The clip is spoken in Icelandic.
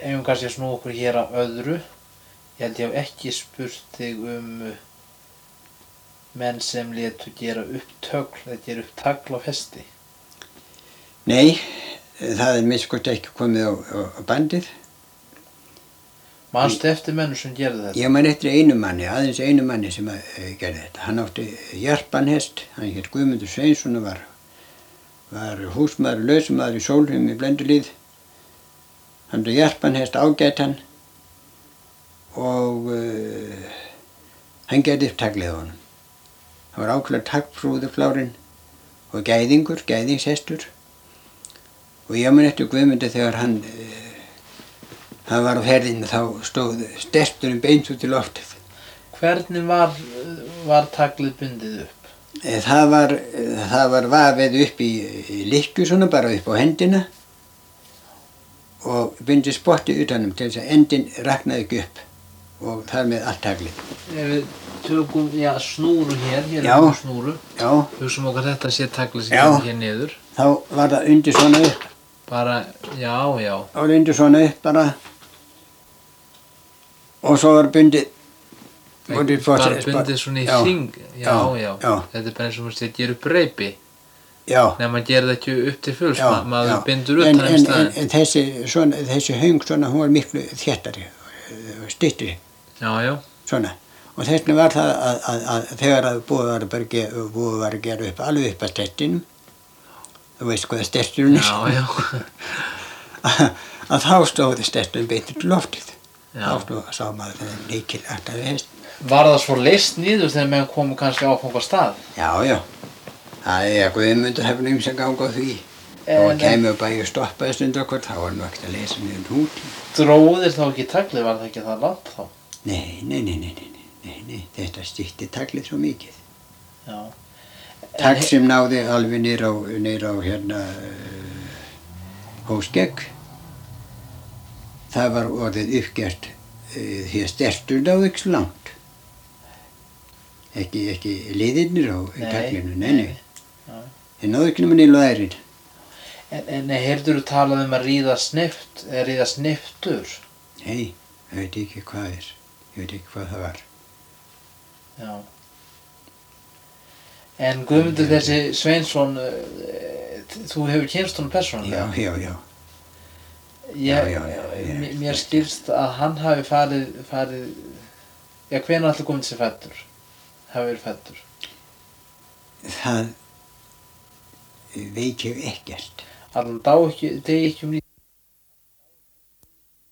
Eigum kannski að snúa okkur hér að öðru. Ég held ég hef ekki spurt þig menn sem létu gera upp tögl, eða gera upp tagl á festi. Nei, það minnst ekki komið á bandið. Manstu eftir mennum sem gerði þetta? Ég man eftir einu manni, aðeins einu manni sem gerði þetta. Hann átti jarpanhest, hann hét Guðmundur Sveinsson og var húsmaður, lausmaður í Sólheim í Blöndulíð. Hann átti jarpanhest ágætan og hann gerði upp taglið á honum. Hann var ákveðlega taglfrúður klárinn og gæðingshestur. Og ég man eftir Guðmundi þegar hann var á ferðinu, þá stóð sterturinn beint út í loftið. Hvernig var taglið bundið upp? Það var vafið upp í lykkju svona, bara upp á hendina og bundið spotti utanum til þess að endinn raknaði ekki upp og þar með allt taglið. Ef við tökum snúru hér er snúru. Já. Hugsaum okkar þetta sé taglið sem er hér niður. Þá var það undir svona upp. Bara, já. Það var undir svona upp bara. Og svo var bundið bara bundið svona í hring. Já. Þetta er bara eins og maður gera upp reipi. Já. Nei, maður gerir það ekki upp til fulls, maður bindur utan staðinn. En þessi höng svona, hún var miklu þéttari, styttri. Já. Svona. Og þess vegna var það að þegar búið var að gera upp alveg upp að stertinum, þú veist hvað sterturinn er. Já. Að þá stóði sterturinn beint til loftið. Þá sá maður þennan lykilakt af hest. Var það svo leyst niður þegar menn komu kannski áfanga stað? Já. Guðmundur hefði ýmsa ganga á því. Og kæmi og bæði stoppaði stund okkur, þá var nú ekkert að leysa niður hnútinn. Dróðir þá ekki taglið, var það ekki það langt þá? Nei, þetta stytti taglið svo mikið. Já. Tagl sem náði alveg niður á Hóskegg. Það var orðið uppgert því að stertur náði ekki svo langt. Ekki liðirnir á taglinu, nei. Þeir náðu ekki nema niður á ærin. En heyrðirðu talað að ríða sneyptur? Nei, ég veit ekki hvað er. Ég veit ekki hvað það var. Já. En Guðmundur þessi Sveinsson, þú hefur kynnst honum persónulega? Já. Mér skilst að hann hafi farið, hvenær ætli komið sér fæddur? Hafi verið fæddur? Það veit ég ekkert. Hann degi ekki